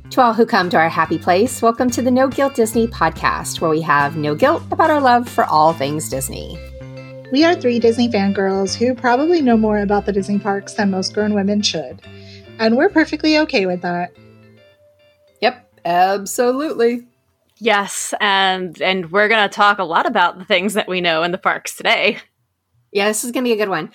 To all who come to our happy place, welcome to the No Guilt Disney podcast, where we have no guilt about our love for all things Disney. We are three Disney fangirls who probably know more about the Disney parks than most grown women should. And we're perfectly okay with that. Yep, absolutely. Yes, and we're going to talk a lot about the things that we know in the parks today. Yeah, this is going to be a good one.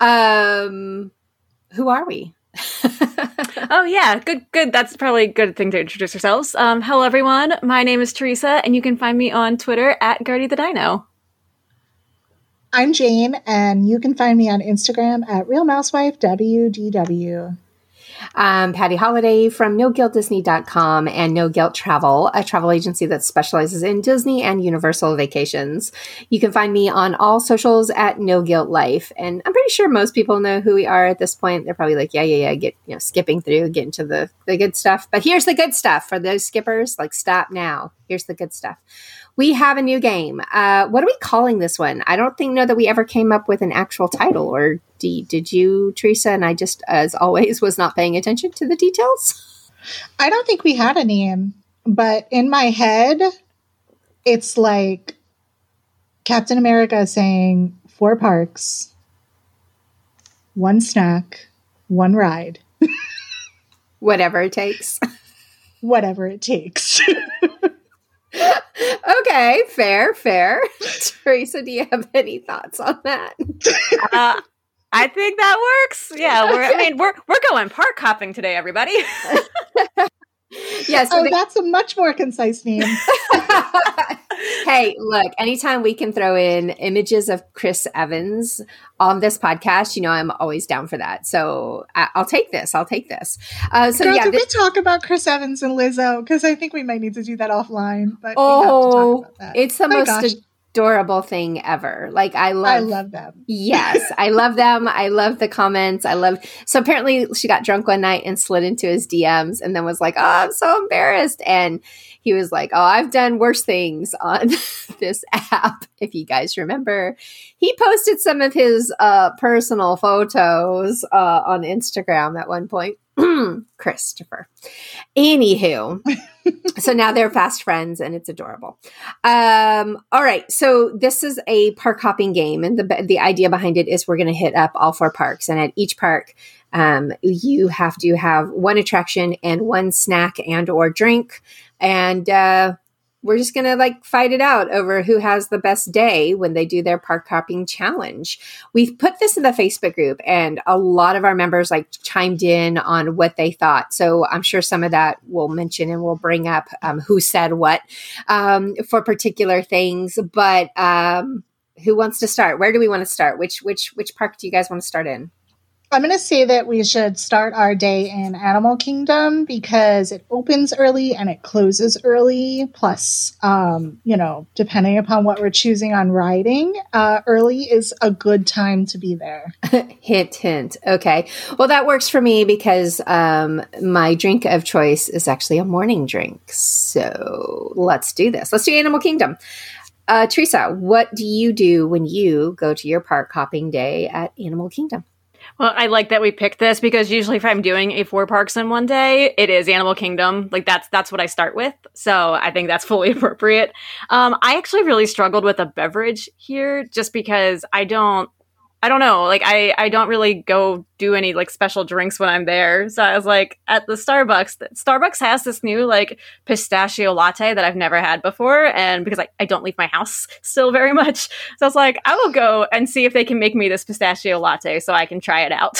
Who are we? Oh, yeah. Good. That's probably a good thing to introduce ourselves. Hello, everyone. My name is Teresa, and you can find me on Twitter at Gertie the Dino. I'm Jane, and you can find me on Instagram at RealMouseWifeWDW. I'm Patty Holiday from NoGuiltDisney.com and No Guilt Travel, a travel agency that specializes in Disney and Universal vacations. You can find me on all socials at No Guilt Life. And I'm pretty sure most people know who we are at this point. They're probably like, yeah, skipping through, getting to the good stuff. But here's the good stuff for those skippers. Like, stop now. Here's the good stuff. We have a new game. What are we calling this one? I don't know that we ever came up with an actual title, or did you, Teresa? And I just, as always, was not paying attention to the details. I don't think we had a name, but in my head, it's like Captain America saying 4 parks, 1 snack, 1 ride. Whatever it takes. Whatever it takes. Okay, fair. Teresa, do you have any thoughts on that? I think that works. Yeah, we're going park hopping today, everybody. Yes. That's a much more concise name. Hey, look, anytime we can throw in images of Chris Evans on this podcast, I'm always down for that. So I'll take this. Girl, we talk about Chris Evans and Lizzo? Because I think we might need to do that offline. But we have to talk about that. It's the most adorable thing ever. Like, I love them. Yes, I love them. I love the comments. So apparently she got drunk one night and slid into his DMs and then was like, oh, I'm so embarrassed. And he was like, oh, I've done worse things on this app. If you guys remember, he posted some of his personal photos on Instagram at one point. Christopher. Anywho, so now they're fast friends and it's adorable. All right. So this is a park hopping game. And the idea behind it is we're going to hit up all 4 parks. And at each park, you have to have 1 attraction and 1 snack and or drink. And we're just going to fight it out over who has the best day when they do their park hopping challenge. We've put this in the Facebook group and a lot of our members chimed in on what they thought. So I'm sure some of that we'll mention and we'll bring up who said what for particular things. But who wants to start? Where do we want to start? Which park do you guys want to start in? I'm going to say that we should start our day in Animal Kingdom because it opens early and it closes early. Plus, depending upon what we're choosing on riding, early is a good time to be there. Hint. Okay. Well, that works for me because my drink of choice is actually a morning drink. So let's do this. Let's do Animal Kingdom. Teresa, what do you do when you go to your park hopping day at Animal Kingdom? Well, I like that we picked this because usually if I'm doing 4 parks in one day, it is Animal Kingdom. That's what I start with. So I think that's fully appropriate. I actually really struggled with a beverage here just because I don't know. I don't really go do any special drinks when I'm there. So I was at the Starbucks has this new pistachio latte that I've never had before. And because I don't leave my house still very much. So I was I will go and see if they can make me this pistachio latte so I can try it out.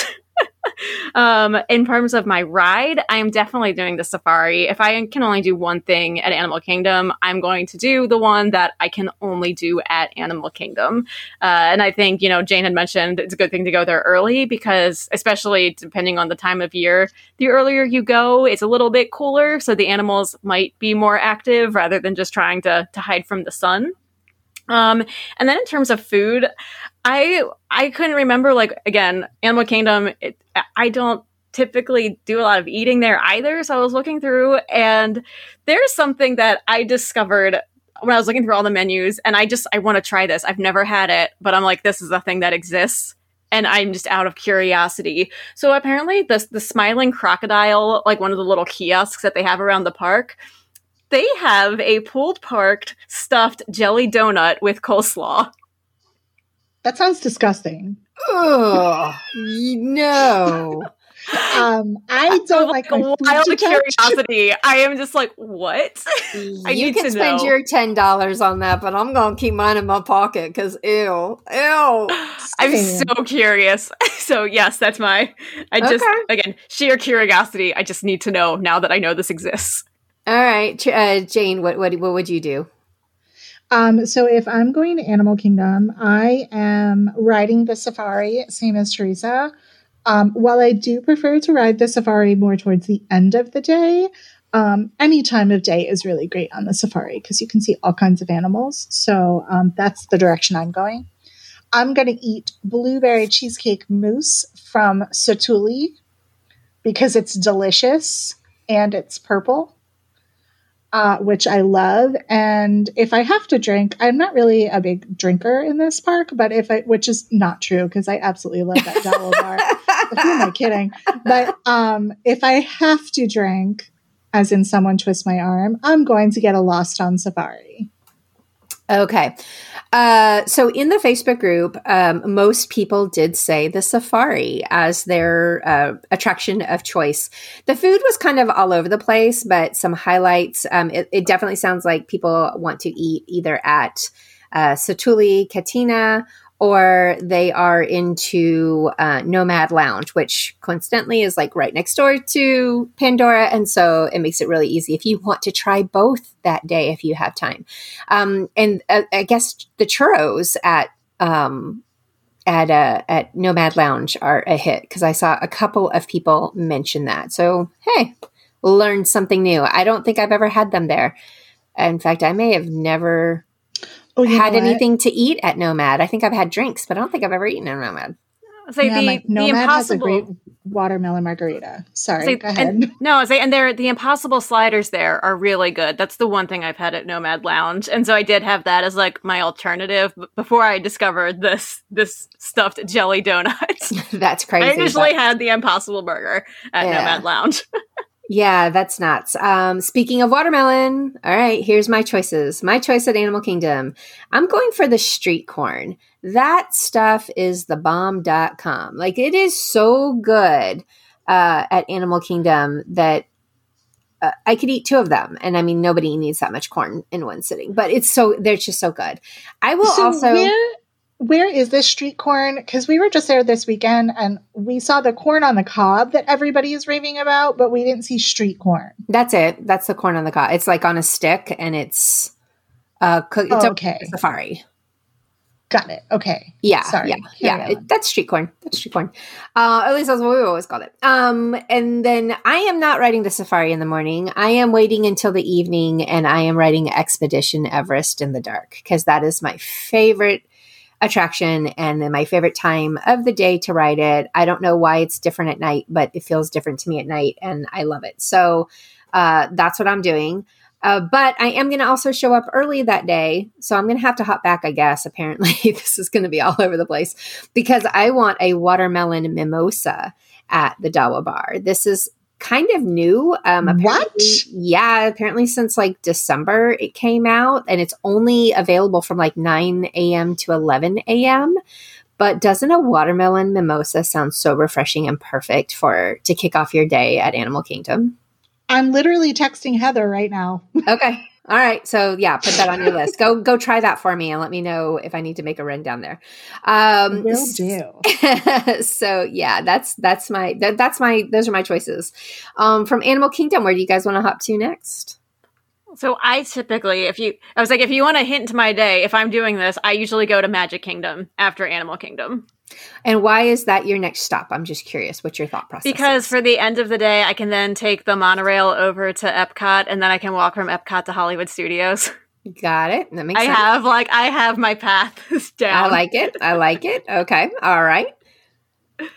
In terms of my ride, I'm definitely doing the safari. If I can only do one thing at Animal Kingdom, I'm going to do the one that I can only do at Animal Kingdom. And I think, Jane had mentioned it's a good thing to go there early because, especially depending on the time of year, the earlier you go, it's a little bit cooler. So the animals might be more active rather than just trying to hide from the sun. And then in terms of food, I couldn't remember, again, Animal Kingdom, I don't typically do a lot of eating there either. So I was looking through and there's something that I discovered when I was looking through all the menus and I want to try this. I've never had it, but I'm this is a thing that exists. and I'm just out of curiosity. So apparently the Smiling Crocodile, like one of the little kiosks that they have around the park, they have a pulled pork stuffed jelly donut with coleslaw. That sounds disgusting. Oh, no. I don't like my food wild to touch. curiosity. I am just like, what? I You need can to spend know. your $10 on that, but I'm going to keep mine in my pocket because ew. I'm so curious. So yes, that's my. I just again sheer curiosity. I just need to know now that I know this exists. All right, Jane, what would you do? So if I'm going to Animal Kingdom, I am riding the safari, same as Teresa. While I do prefer to ride the safari more towards the end of the day, any time of day is really great on the safari because you can see all kinds of animals. So that's the direction I'm going. I'm going to eat blueberry cheesecake mousse from Satu'li because it's delicious and it's purple. Which I love. And if I have to drink, I'm not really a big drinker in this park, but which is not true because I absolutely love that Dawo bar. Who am I kidding? But if I have to drink, as in someone twist my arm, I'm going to get a Lost on Safari. Okay. So in the Facebook group, most people did say the safari as their attraction of choice. The food was kind of all over the place, but some highlights. It definitely sounds like people want to eat either at Satu'li, Katina, or they are into Nomad Lounge, which coincidentally is like right next door to Pandora. And so it makes it really easy if you want to try both that day, if you have time. And I guess the churros at Nomad Lounge are a hit because I saw a couple of people mention that. So, hey, learned something new. I don't think I've ever had them there. In fact, I may have never had anything to eat at Nomad. I think I've had drinks, but I don't think I've ever eaten at Nomad. Nomad has a great watermelon margarita. Sorry, go ahead. And the Impossible sliders there are really good. That's the one thing I've had at Nomad Lounge, and so I did have that as like my alternative before I discovered this stuffed jelly donut. That's crazy. I initially had the Impossible burger at Nomad Lounge. Yeah, that's nuts. Speaking of watermelon, all right, here's my choices. My choice at Animal Kingdom. I'm going for the street corn. That stuff is the bomb.com. Like, it is so good at Animal Kingdom that I could eat two of them. And I mean, nobody needs that much corn in one sitting, but they're just so good. I will Where is this street corn? Because we were just there this weekend and we saw the corn on the cob that everybody is raving about, but we didn't see street corn. That's it. That's the corn on the cob. It's like on a stick and it's cooked. It's okay. Safari. Got it. Okay. Yeah. Sorry. Yeah. That's street corn. At least that's what we always called it. And then I am not riding the safari in the morning. I am waiting until the evening and I am riding Expedition Everest in the dark because that is my favorite attraction and my favorite time of the day to ride it. I don't know why it's different at night, but it feels different to me at night and I love it. So that's what I'm doing. But I am going to also show up early that day. So I'm going to have to hop back, I guess. Apparently this is going to be all over the place because I want a watermelon mimosa at the Dawa bar. This is kind of new. What? Yeah, apparently since like December it came out and it's only available from like 9 a.m. to 11 a.m. But doesn't a watermelon mimosa sound so refreshing and perfect to kick off your day at Animal Kingdom? I'm literally texting Heather right now. Okay. All right. So yeah, put that on your list. Go try that for me and let me know if I need to make a run down there. Will do. So yeah, those are my choices. From Animal Kingdom, where do you guys want to hop to next? So I typically, if you want a hint to my day, if I'm doing this, I usually go to Magic Kingdom after Animal Kingdom. And why is that your next stop? I'm just curious. What's your thought process? Because for the end of the day, I can then take the monorail over to Epcot, and then I can walk from Epcot to Hollywood Studios. Got it. That makes sense. I have my path down. I like it. Okay. All right.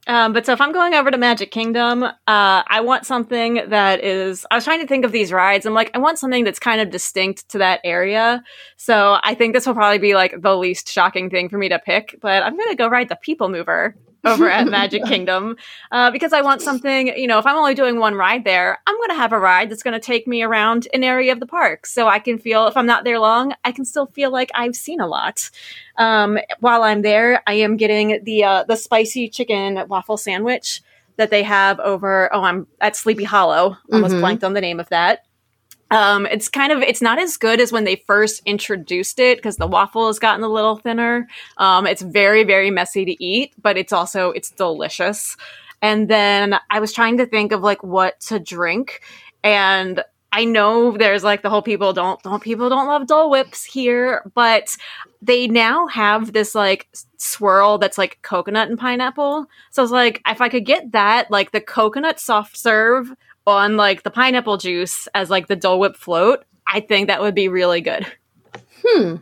But so if I'm going over to Magic Kingdom, I want something that is, I was trying to think of these rides. I'm like, I want something that's kind of distinct to that area. So I think this will probably be like the least shocking thing for me to pick, but I'm going to go ride the People Mover over at Magic Kingdom, because I want something, if I'm only doing one ride there, I'm going to have a ride that's going to take me around an area of the park. So I can feel, if I'm not there long, I can still feel like I've seen a lot. While I'm there, I am getting the spicy chicken waffle sandwich that they have over, I'm at Sleepy Hollow. Almost blanked on the name of that. It's not as good as when they first introduced it because the waffle has gotten a little thinner. It's very, very messy to eat, but it's delicious. And then I was trying to think of like what to drink, and I know there's like the whole people don't love Dole Whips here, but they now have this like swirl that's like coconut and pineapple. So I was like, if I could get that, like the coconut soft serve on like the pineapple juice as like the Dole Whip float, I think that would be really good. All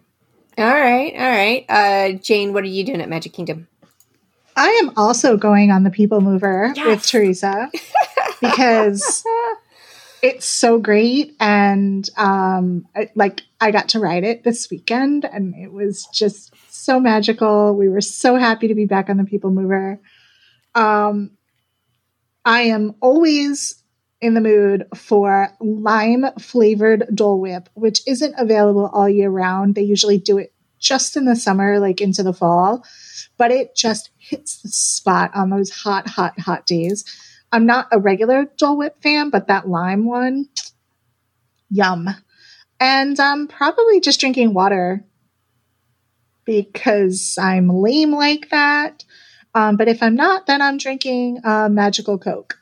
right. Jane, what are you doing at Magic Kingdom? I am also going on the People Mover with Teresa because it's so great. And I got to ride it this weekend and it was just so magical. We were so happy to be back on the People Mover. I am always in the mood for lime flavored Dole Whip, which isn't available all year round. They usually do it just in the summer, like into the fall, but it just hits the spot on those hot, hot, hot days. I'm not a regular Dole Whip fan, but that lime one, yum. And I'm probably just drinking water because I'm lame like that. But if I'm not, then I'm drinking Magical Coke.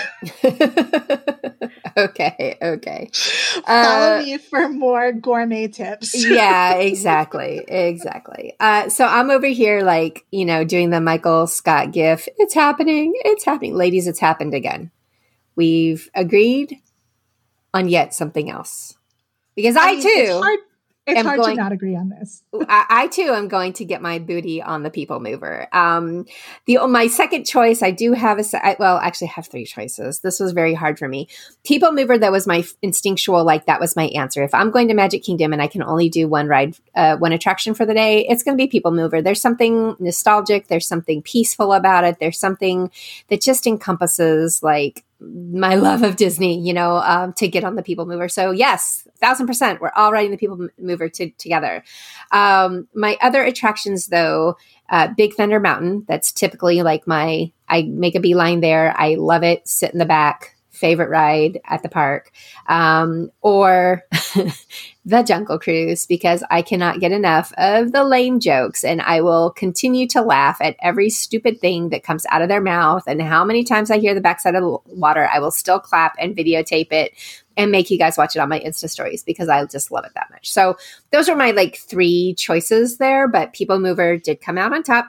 Okay. Follow me for more gourmet tips. Yeah, exactly. So I'm over here like, doing the Michael Scott gif. It's happening. Ladies, it's happened again. We've agreed on yet something else. Because I too It's hard to not agree on this. I too am going to get my booty on the People Mover. My second choice, I do have actually have three choices. This was very hard for me. People Mover, that was my instinctual, that was my answer. If I'm going to Magic Kingdom and I can only do one ride, one attraction for the day, it's going to be People Mover. There's something nostalgic. There's something peaceful about it. There's something that just encompasses my love of Disney, to get on the People Mover. So yes, 1,000%, we're all riding the People Mover together. My other attractions though, Big Thunder Mountain, that's typically I make a beeline there. I love it. Sit in the back, favorite ride at the park, or the Jungle Cruise, because I cannot get enough of the lame jokes and I will continue to laugh at every stupid thing that comes out of their mouth. And how many times I hear the backside of the water, I will still clap and videotape it and make you guys watch it on my Insta stories because I just love it that much. So those are my three choices there, but People Mover did come out on top.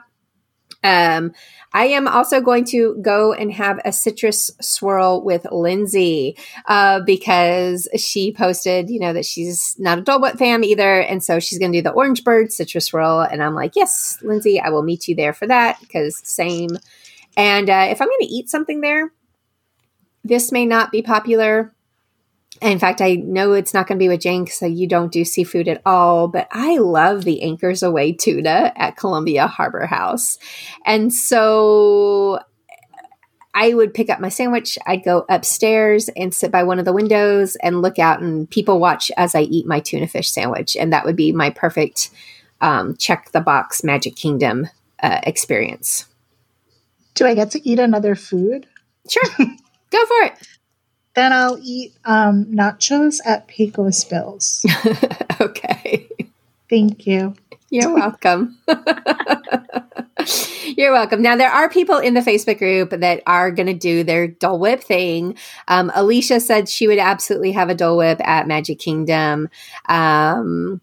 I am also going to go and have a citrus swirl with Lindsay, because she posted, that she's not a Dole Whip fan either. And so she's going to do the Orange Bird citrus swirl. And I'm like, yes, Lindsay, I will meet you there for that because same. And, if I'm going to eat something there, this may not be popular. In fact, I know it's not going to be with Jane because you don't do seafood at all, but I love the Anchors Away tuna at Columbia Harbor House. And so I would pick up my sandwich. I'd go upstairs and sit by one of the windows and look out and people watch as I eat my tuna fish sandwich. And that would be my perfect check the box Magic Kingdom experience. Do I get to eat another food? Sure. Go for it. Then I'll eat nachos at Pecos Bills. Okay. Thank you. You're welcome. You're welcome. Now, there are people in the Facebook group that are going to do their Dole Whip thing. Alicia said she would absolutely have a Dole Whip at Magic Kingdom.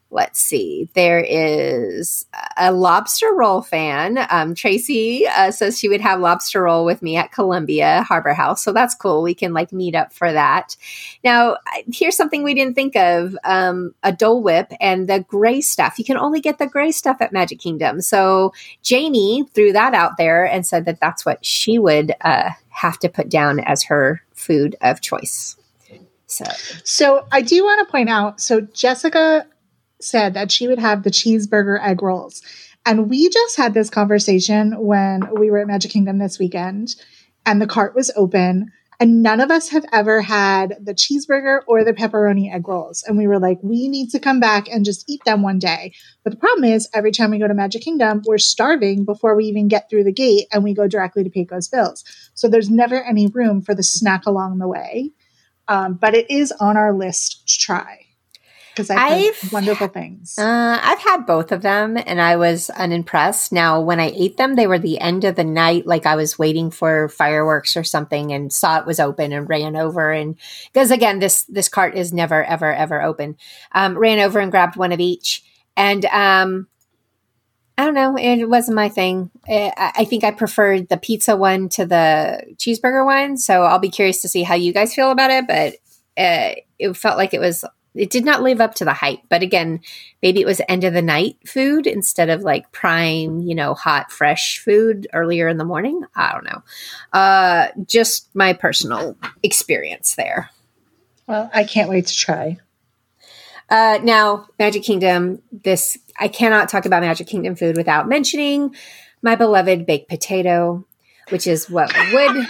let's see. There is a lobster roll fan. Tracy says she would have lobster roll with me at Columbia Harbor House. So that's cool. We can like meet up for that. Now, here's something we didn't think of. A Dole Whip and the gray stuff. You can only get the gray stuff at Magic Kingdom. So Jamie threw that out there and said that that's what she would have to put down as her food of choice. So I do want to point out, so Jessica said that she would have the cheeseburger egg rolls. And we just had this conversation when we were at Magic Kingdom this weekend and the cart was open and none of us have ever had the cheeseburger or the pepperoni egg rolls. And we were like, we need to come back and just eat them one day. But the problem is every time we go to Magic Kingdom, we're starving before we even get through the gate and we go directly to Pecos Bills. So there's never any room for the snack along the way. But it is on our list to try. Because I've heard wonderful things. I've had both of them and I was unimpressed. Now, when I ate them, they were the end of the night. Like I was waiting for fireworks or something and saw it was open and ran over. And because again, this cart is never, ever, ever open. Ran over and grabbed one of each. And I don't know. It wasn't my thing. I think I preferred the pizza one to the cheeseburger one. So I'll be curious to see how you guys feel about it. But it felt like it did not live up to the hype. But again, maybe it was end of the night food instead of like prime, hot, fresh food earlier in the morning. I don't know. Just my personal experience there. Well, I can't wait to try. Now, Magic Kingdom, I cannot talk about Magic Kingdom food without mentioning my beloved baked potato, which is what would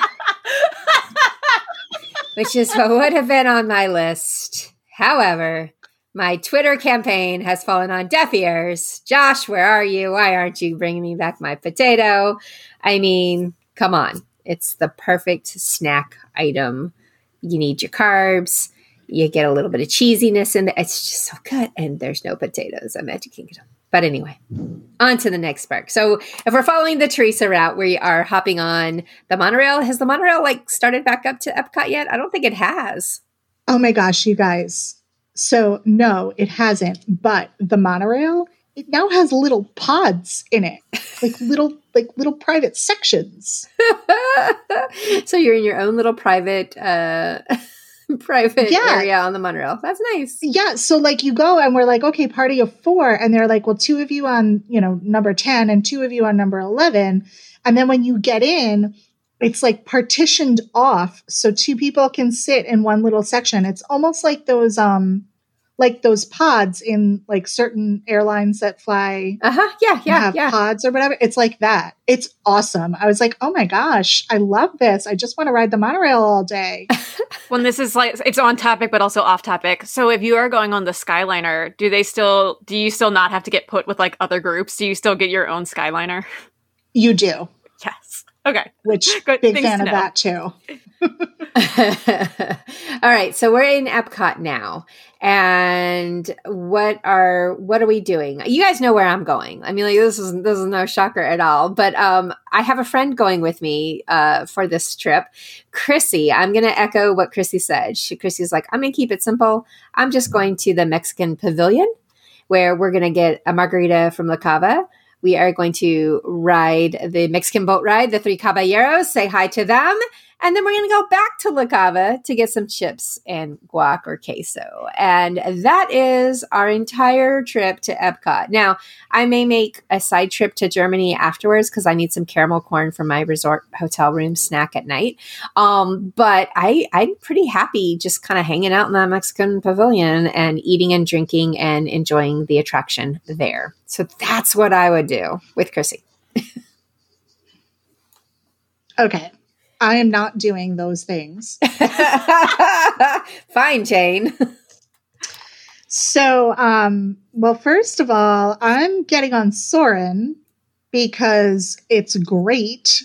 have been on my list. However, my Twitter campaign has fallen on deaf ears. Josh, where are you? Why aren't you bringing me back my potato? I mean, come on. It's the perfect snack item. You need your carbs. You get a little bit of cheesiness in there. It's just so good. And there's no potatoes at Magic Kingdom. But anyway, on to the next park. So if we're following the Teresa route, we are hopping on the monorail. Has the monorail started back up to Epcot yet? I don't think it has. Oh my gosh, you guys. So no, it hasn't. But the monorail, it now has little pods in it, like little private sections. So you're in your own little private area on the monorail. That's nice. Yeah. So like you go and we're like, okay, party of 4. And they're like, well, 2 of you on, number 10 and 2 of you on number 11. And then when you get in, it's like partitioned off. So 2 people can sit in one little section. It's almost like those pods in like certain airlines that fly. Yeah. Pods or whatever. It's like that. It's awesome. I was like, oh my gosh, I love this. I just want to ride the monorail all day. When this is like, it's on topic, but also off topic. So if you are going on the Skyliner, do you still not have to get put with like other groups? Do you still get your own Skyliner? You do. Yes. Okay. Which big fan of that too. All right. So we're in Epcot now. And what are we doing? You guys know where I'm going. I mean, like this is no shocker at all. But I have a friend going with me for this trip, Chrissy. I'm going to echo what Chrissy said. Chrissy's like, I'm going to keep it simple. I'm just going to the Mexican Pavilion, where we're going to get a margarita from La Cava. We are going to ride the Mexican boat ride, the Three Caballeros, say hi to them. And then we're going to go back to La Cava to get some chips and guac or queso. And that is our entire trip to Epcot. Now, I may make a side trip to Germany afterwards because I need some caramel corn for my resort hotel room snack at night. But I'm pretty happy just kind of hanging out in the Mexican Pavilion and eating and drinking and enjoying the attraction there. So that's what I would do with Chrissy. Okay. I am not doing those things. Fine, Jane. So, well, first of all, I'm getting on Soarin' because it's great.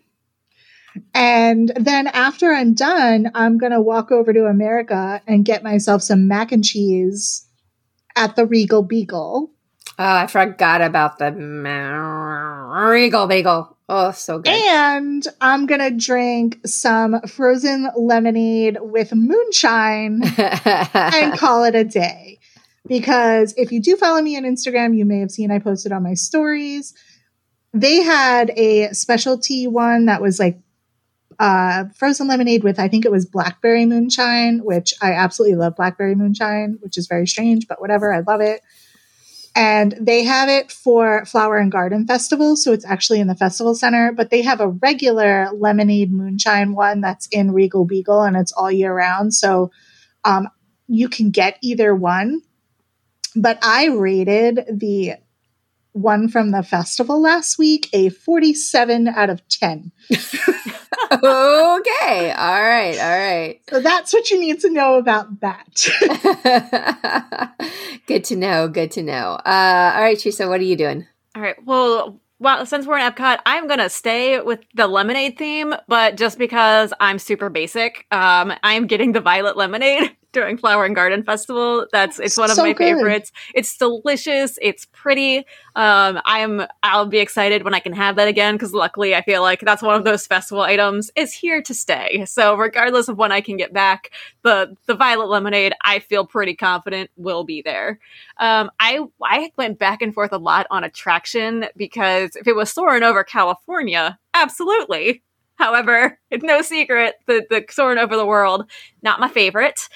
And then after I'm done, I'm going to walk over to America and get myself some mac and cheese at the Regal Beagle. Oh, I forgot about the Regal Bagel. Oh, so good. And I'm going to drink some frozen lemonade with moonshine and call it a day. because if you do follow me on Instagram, you may have seen I posted on my stories. They had a specialty one that was like frozen lemonade with, I think it was blackberry moonshine, which I absolutely love blackberry moonshine, which is very strange, but whatever. I love it. And they have it for Flower and Garden Festival. So it's actually in the festival center, but they have a regular lemonade moonshine one that's in Regal Beagle and it's all year round. So you can get either one, but I rated the one from the festival last week a 47 out of 10. Okay. All right. So that's what you need to know about that. Good to know. All right, Teresa, what are you doing? All right. Well, since we're in Epcot, I'm going to stay with the lemonade theme, but just because I'm super basic, I'm getting the violet lemonade during Flower and Garden Festival. It's one of my favorites. It's delicious. It's pretty. I'll be excited when I can have that again, because luckily I feel like that's one of those festival items is here to stay. So regardless of when I can get back, the violet lemonade, I feel pretty confident will be there. I went back and forth a lot on attraction, because if it was soaring over California, absolutely. However, it's no secret that the Soarin' Over the World, not my favorite.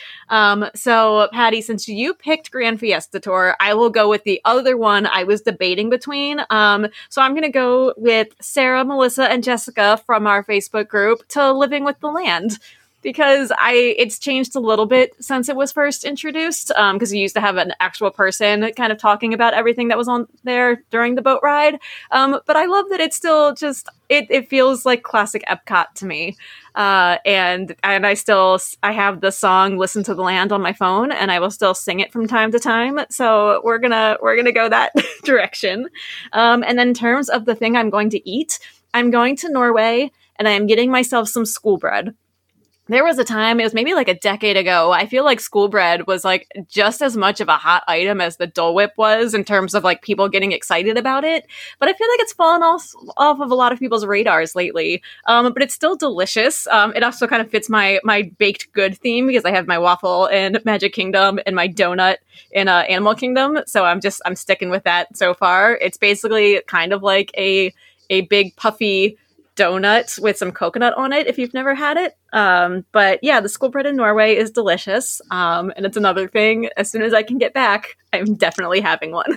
So, Patty, since you picked Grand Fiesta Tour, I will go with the other one I was debating between. So I'm going to go with Sarah, Melissa, and Jessica from our Facebook group to Living with the Land. Because it's changed a little bit since it was first introduced, because you used to have an actual person kind of talking about everything that was on there during the boat ride. But I love that it's still just, it feels like classic Epcot to me. And I have the song Listen to the Land on my phone, and I will still sing it from time to time. So we're gonna go that direction. And then in terms of the thing I'm going to eat, I'm going to Norway, and I am getting myself some school bread. There was a time, it was maybe like a decade ago, I feel like school bread was like just as much of a hot item as the Dole Whip was in terms of like people getting excited about it. But I feel like it's fallen off of a lot of people's radars lately. But it's still delicious. It also kind of fits my baked good theme, because I have my waffle in Magic Kingdom and my donut in Animal Kingdom. So I'm sticking with that so far. It's basically kind of like a big puffy donut with some coconut on it, if you've never had it. But yeah, the school bread in Norway is delicious. And it's another thing, as soon as I can get back, I'm definitely having one.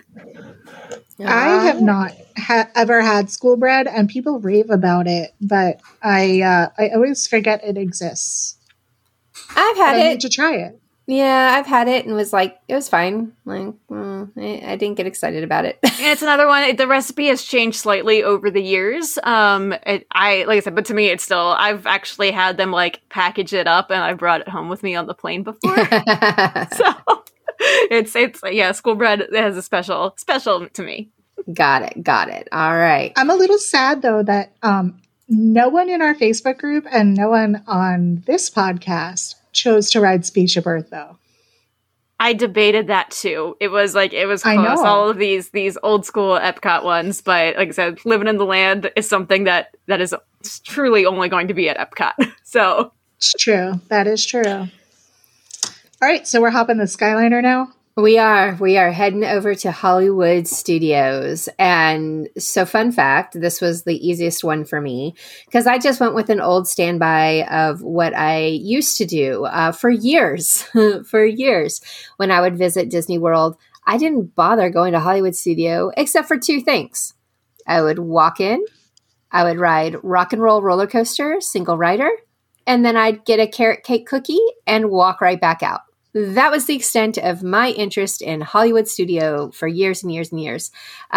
I have not ever had school bread, and people rave about it, but I always forget it exists. I've had it. I need to try it. Yeah, I've had it and was like, it was fine. Like, I didn't get excited about it. And it's another one. The recipe has changed slightly over the years. Like I said, but to me, it's still. I've actually had them like package it up, and I brought it home with me on the plane before. So it's yeah, school bread has a special to me. Got it. All right. I'm a little sad though that no one in our Facebook group and no one on this podcast chose to ride Spaceship Earth, though. I debated that too. It was close. All of these old school Epcot ones, but like I said, Living in the Land is something that is truly only going to be at Epcot. So it's true. That is true. All right, so we're hopping the Skyliner now. We are heading over to Hollywood Studios. And so fun fact, this was the easiest one for me because I just went with an old standby of what I used to do for years. When I would visit Disney World, I didn't bother going to Hollywood Studio except for two things. I would walk in, I would ride Rock and Roll Roller Coaster, single rider, and then I'd get a carrot cake cookie and walk right back out. That was the extent of my interest in Hollywood Studio for years and years and years.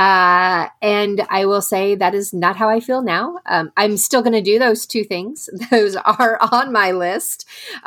And I will say that is not how I feel now. I'm still going to do those two things. Those are on my list.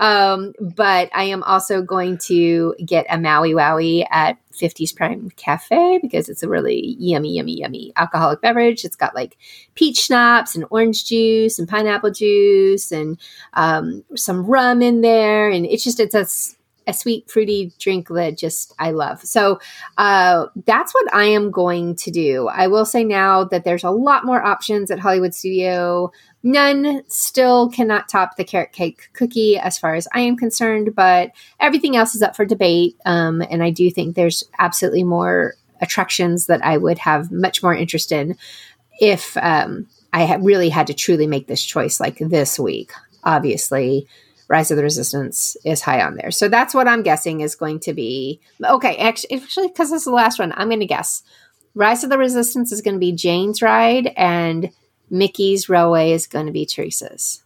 But I am also going to get a Maui Wowie at 50s Prime Cafe because it's a really yummy alcoholic beverage. It's got like peach schnapps and orange juice and pineapple juice and some rum in there. And it's a sweet, fruity drink that just I love. So that's what I am going to do. I will say now that there's a lot more options at Hollywood Studio. None still cannot top the carrot cake cookie as far as I am concerned, but everything else is up for debate. And I do think there's absolutely more attractions that I would have much more interest in if I really had to truly make this choice like this week. Obviously, Rise of the Resistance is high on there. So that's what I'm guessing is going to be. Okay, actually, because this is the last one, I'm going to guess. Rise of the Resistance is going to be Jane's ride, and Mickey's Railway is going to be Teresa's.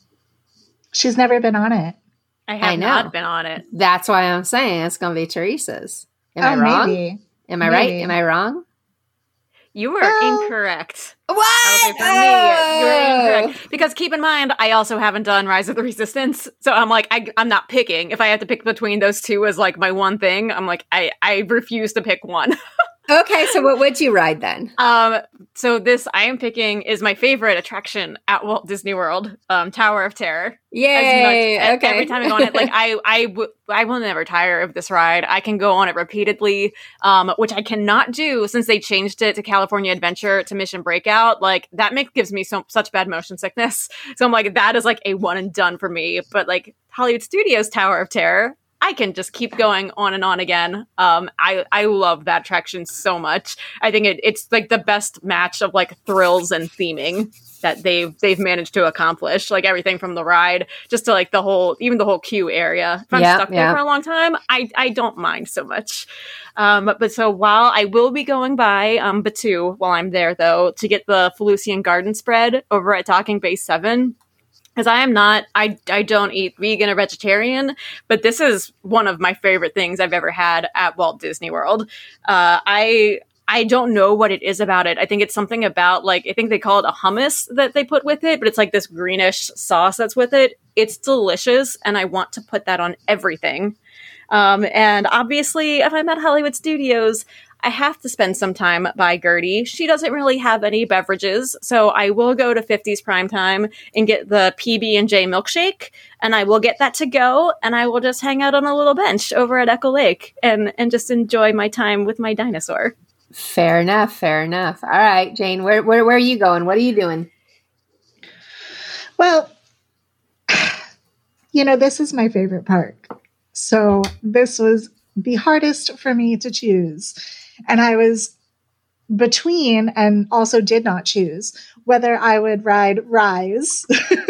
She's never been on it. I have not been on it. That's why I'm saying it's going to be Teresa's. Am I wrong? Maybe. Am I right? Am I wrong? You were incorrect. What? For me, you were incorrect. Because keep in mind, I also haven't done Rise of the Resistance. So I'm like, I'm not picking. If I have to pick between those two as like my one thing, I'm like, I refuse to pick one. Okay, so what would you ride then? So this I am picking is my favorite attraction at Walt Disney World, Tower of Terror. Yay! Okay. Every time I go on it, like I will never tire of this ride. I can go on it repeatedly, which I cannot do since they changed it to California Adventure to Mission Breakout. Like that gives me such bad motion sickness. So I'm like, that is like a one and done for me. But like Hollywood Studios Tower of Terror, I can just keep going on and on again. I love that attraction so much. I think it's like the best match of like thrills and theming that they've managed to accomplish. Like everything from the ride just to like the whole queue area. If I'm stuck there for a long time, I don't mind so much. But so while I will be going by Batuu while I'm there though to get the Felucian Garden spread over at Docking Bay 7. Because I don't eat vegan or vegetarian, but this is one of my favorite things I've ever had at Walt Disney World. I don't know what it is about it. I think it's something about like, I think they call it a hummus that they put with it, but it's like this greenish sauce that's with it. It's delicious. And I want to put that on everything. And obviously if I'm at Hollywood Studios, I have to spend some time by Gertie. She doesn't really have any beverages, so I will go to 50s Primetime and get the PB&J milkshake, and I will get that to go, and I will just hang out on a little bench over at Echo Lake and just enjoy my time with my dinosaur. Fair enough. All right, Jane, where are you going? What are you doing? Well, this is my favorite park. So this was the hardest for me to choose. And I was between and also did not choose whether I would ride Rise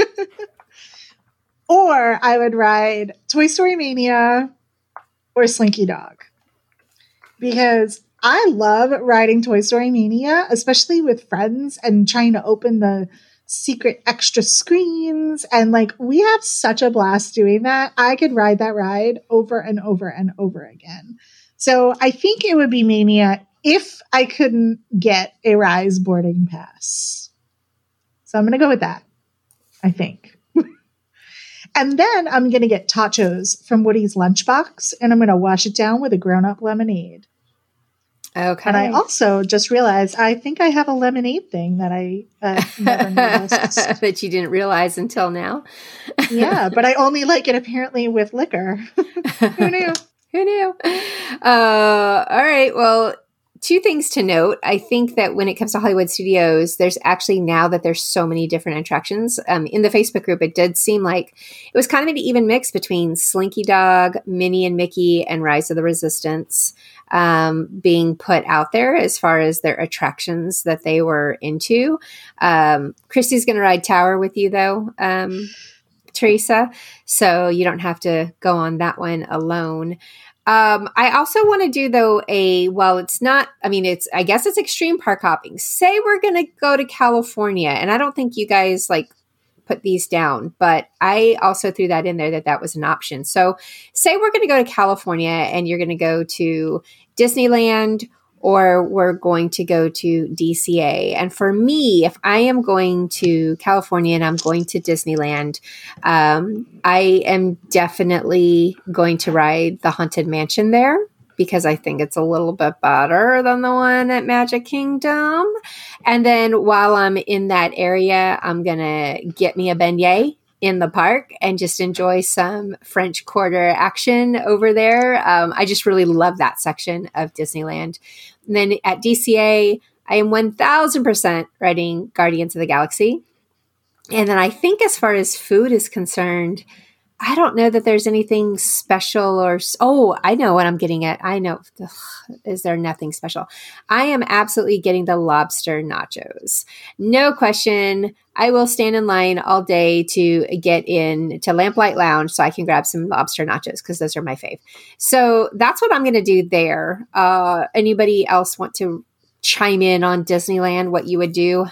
or I would ride Toy Story Mania or Slinky Dog. Because I love riding Toy Story Mania, especially with friends and trying to open the secret extra screens. And like, we have such a blast doing that. I could ride that ride over and over and over again. So I think it would be Mania if I couldn't get a Rise boarding pass. So I'm going to go with that, I think. And then I'm going to get tachos from Woody's Lunchbox, and I'm going to wash it down with a grown-up lemonade. Okay. And I also just realized I think I have a lemonade thing that I never noticed. That you didn't realize until now. Yeah, but I only like it apparently with liquor. Who knew? Who knew? All right. Well, two things to note. I think that when it comes to Hollywood Studios, there's actually now that there's so many different attractions. In the Facebook group, it did seem like it was kind of an even mix between Slinky Dog, Minnie and Mickey, and Rise of the Resistance being put out there as far as their attractions that they were into. Christy's going to ride Tower with you, though. Teresa, so you don't have to go on that one alone. I also want to do though I guess it's extreme park hopping. Say we're going to go to California, and I don't think you guys like put these down, but I also threw that in there that was an option. So say we're going to go to California and you're going to go to Disneyland, or we're going to go to DCA. And for me, if I am going to California and I'm going to Disneyland, I am definitely going to ride the Haunted Mansion there because I think it's a little bit better than the one at Magic Kingdom. And then while I'm in that area, I'm going to get me a beignet in the park and just enjoy some French Quarter action over there. I just really love that section of Disneyland. And then at DCA, I am 1000% riding Guardians of the Galaxy. And then I think as far as food is concerned, I don't know that there's anything special I know what I'm getting at. I know. Ugh, is there nothing special? I am absolutely getting the lobster nachos. No question. I will stand in line all day to get in to Lamplight Lounge so I can grab some lobster nachos because those are my fave. So that's what I'm going to do there. Anybody else want to chime in on Disneyland, what you would do?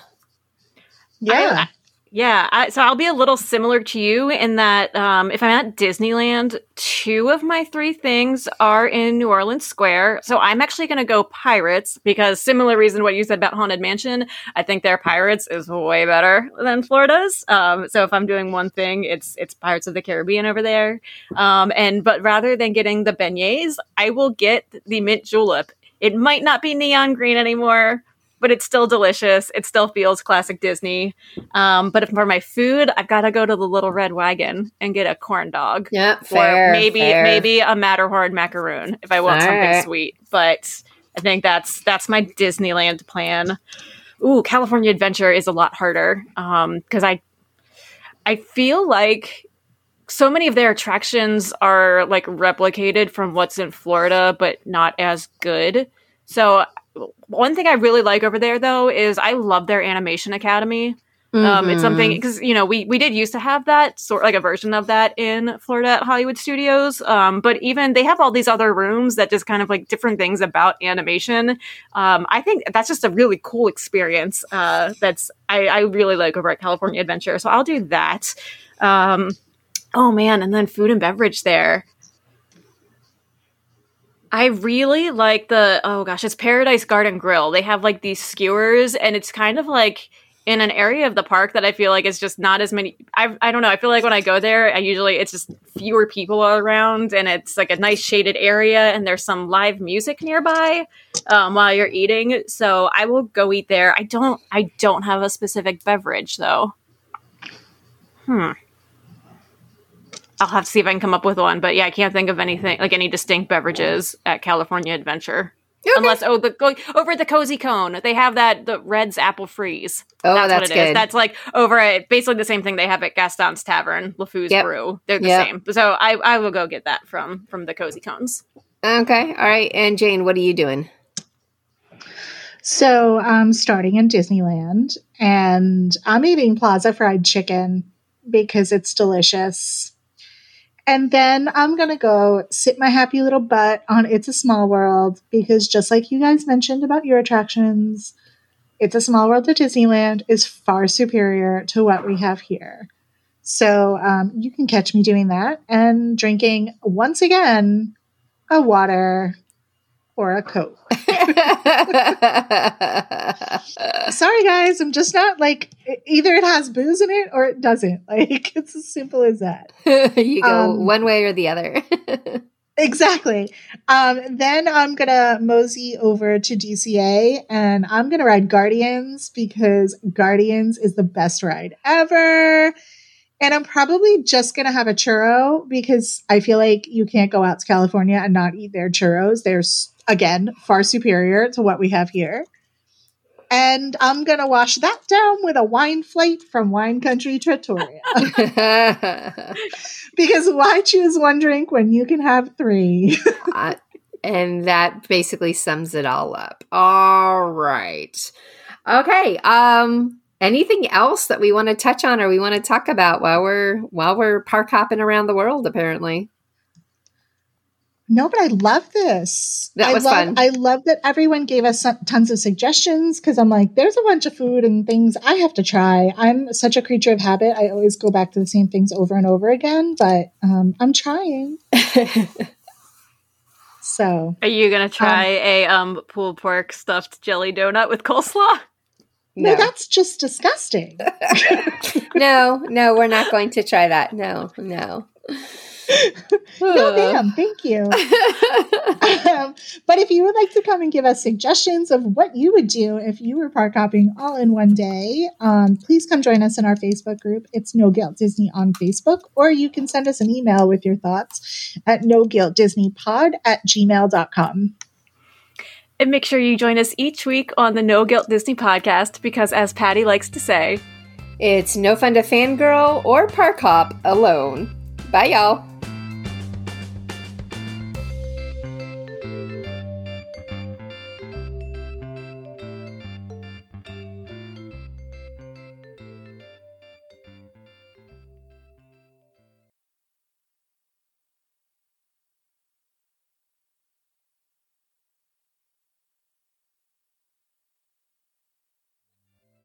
Yeah. So I'll be a little similar to you in that if I'm at Disneyland, 2 of my 3 things are in New Orleans Square. So I'm actually going to go Pirates because similar reason to what you said about Haunted Mansion, I think their Pirates is way better than Florida's. So if I'm doing one thing, it's Pirates of the Caribbean over there. But rather than getting the beignets, I will get the mint julep. It might not be neon green anymore, but it's still delicious. It still feels classic Disney. But for my food, I've got to go to the Little Red Wagon and get a corn dog. Yeah, fair. Or maybe a Matterhorn macaroon if I want something sweet. But I think that's my Disneyland plan. Ooh, California Adventure is a lot harder because I feel like so many of their attractions are like replicated from what's in Florida, but not as good. So one thing I really like over there, though, is I love their Animation Academy. It's something because we did used to have that sort like a version of that in Florida at Hollywood Studios. But even they have all these other rooms that just kind of like different things about animation. I think that's just a really cool experience. I really like over at California Adventure. So I'll do that. Oh man, and then food and beverage there. I really like it's Paradise Garden Grill. They have like these skewers and it's kind of like in an area of the park that I feel like is just not as many. I don't know. I feel like when I go there, it's just fewer people around and it's like a nice shaded area and there's some live music nearby while you're eating. So I will go eat there. I don't have a specific beverage though. I'll have to see if I can come up with one, but yeah, I can't think of anything like any distinct beverages at California Adventure. Okay. Unless over at the Cozy Cone, they have the Red's Apple Freeze. Oh, that's what it is. That's like over at basically the same thing they have at Gaston's Tavern, LeFou's Brew. They're the same. So I will go get that from the Cozy Cones. Okay, all right. And Jane, what are you doing? So I'm starting in Disneyland, and I'm eating Plaza Fried Chicken because it's delicious. And then I'm going to go sit my happy little butt on It's a Small World because just like you guys mentioned about your attractions, It's a Small World at Disneyland is far superior to what we have here. So you can catch me doing that and drinking, once again, a water or a Coke. Sorry, guys. I'm just not like either it has booze in it or it doesn't. Like it's as simple as that. You go one way or the other. Exactly. Then I'm going to mosey over to DCA and I'm going to ride Guardians because Guardians is the best ride ever. And I'm probably just going to have a churro because I feel like you can't go out to California and not eat their churros. They're, again, far superior to what we have here. And I'm going to wash that down with a wine flight from Wine Country Trattoria. Because why choose one drink when you can have 3? And that basically sums it all up. All right. Okay. Anything else that we want to touch on or we want to talk about while we're park hopping around the world, apparently? No, but I love this. That was fun. I love that everyone gave us tons of suggestions because I'm like, there's a bunch of food and things I have to try. I'm such a creature of habit. I always go back to the same things over and over again, but I'm trying. So, are you going to try a pulled pork stuffed jelly donut with coleslaw? No, that's just disgusting. No, we're not going to try that. No. No, damn, thank you. But if you would like to come and give us suggestions of what you would do if you were park hopping all in one day, please come join us in our Facebook group. It's No Guilt Disney on Facebook, or you can send us an email with your thoughts at noguiltdisneypod@gmail.com. And make sure you join us each week on the No Guilt Disney podcast, because as Patty likes to say, it's no fun to fangirl or park hop alone. Bye, y'all.